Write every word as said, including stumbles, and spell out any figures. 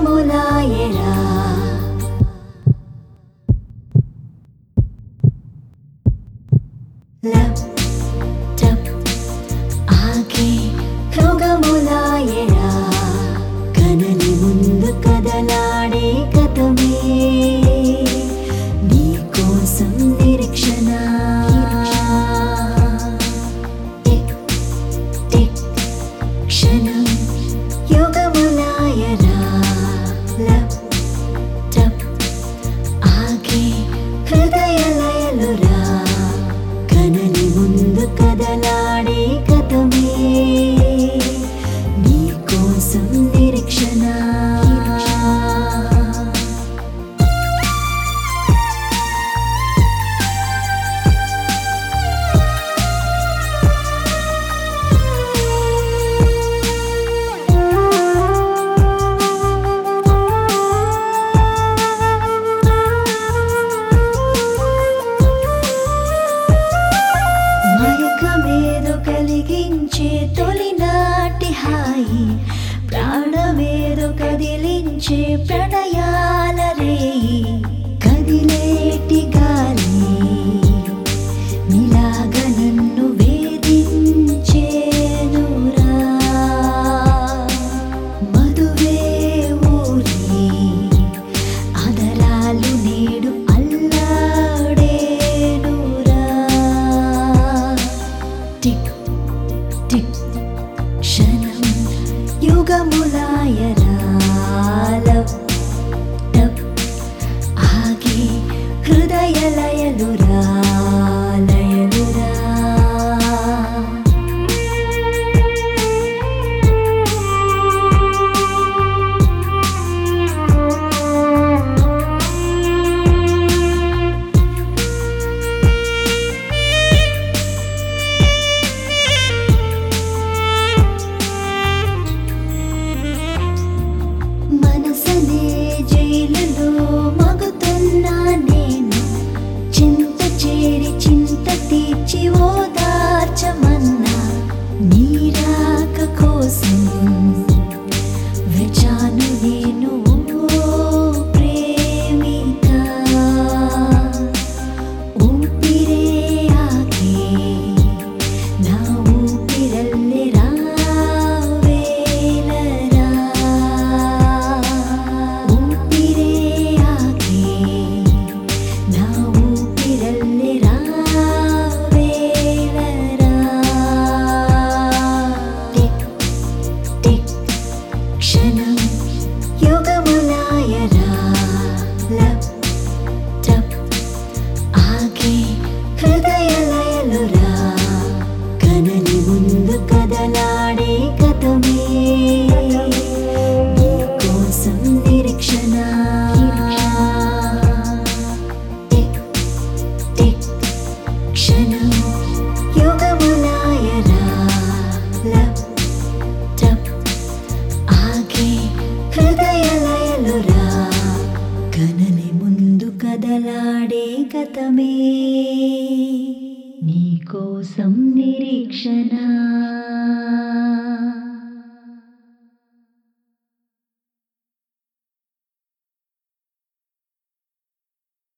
యుగములాయెరా లప్ టప్ ఆగే యుగములాయెరా కనని ముందు కదలాడే గతమే నీ కోసం నిరీక్షణ టిక్ టిక్ క్షణం యుగములాయెరా లప్ టప్ ఆగే హృదయ లయలురా కనని ముందు కదలాడే గతమే నీ కోసం నిరీక్షణ మైకమేదో కలిగించే తొలినాటి హాయి ప్రాణమేదో కదిలించే ప్రణయాల రేయి కదిలేటి గాలి నీలాగ నన్ను వేధించేనురా మధువే ఊరి ఆదరాలు నేడు అల్లాడేనురా టిక్ టిక్ క్షణం యుగములాయెరా లప్ టప్ ఆగే హృదయ లయలురా లయలురా మనసనే జైలులో మగుతున్నా నేను చింత చేరి చింత తీర్చి ఓదార్చమన్నా నీ రాక కోసం వెచాను నేను ఓ ప్రేమిక ఊపిరే ఆగే నా ఊపిరల్లె రావేలరా ఊపిరే ఆగే నా ఊపిరల్లె రావేలరా టిక్ టిక్ క్షణం యుగములాయెరా లప్ టప్ ఆగే హృదయ లయలురా కనని ముందు కదలాడే గతమే నీ కోసం నిరీక్షణ టిక్ టిక్ క్షణం యుగములాయెరా లప్ టప్ ఆగే హృదయ లయలురా కనని ముందు కదలాడే గతమే నీ కోసం నిరీక్షణ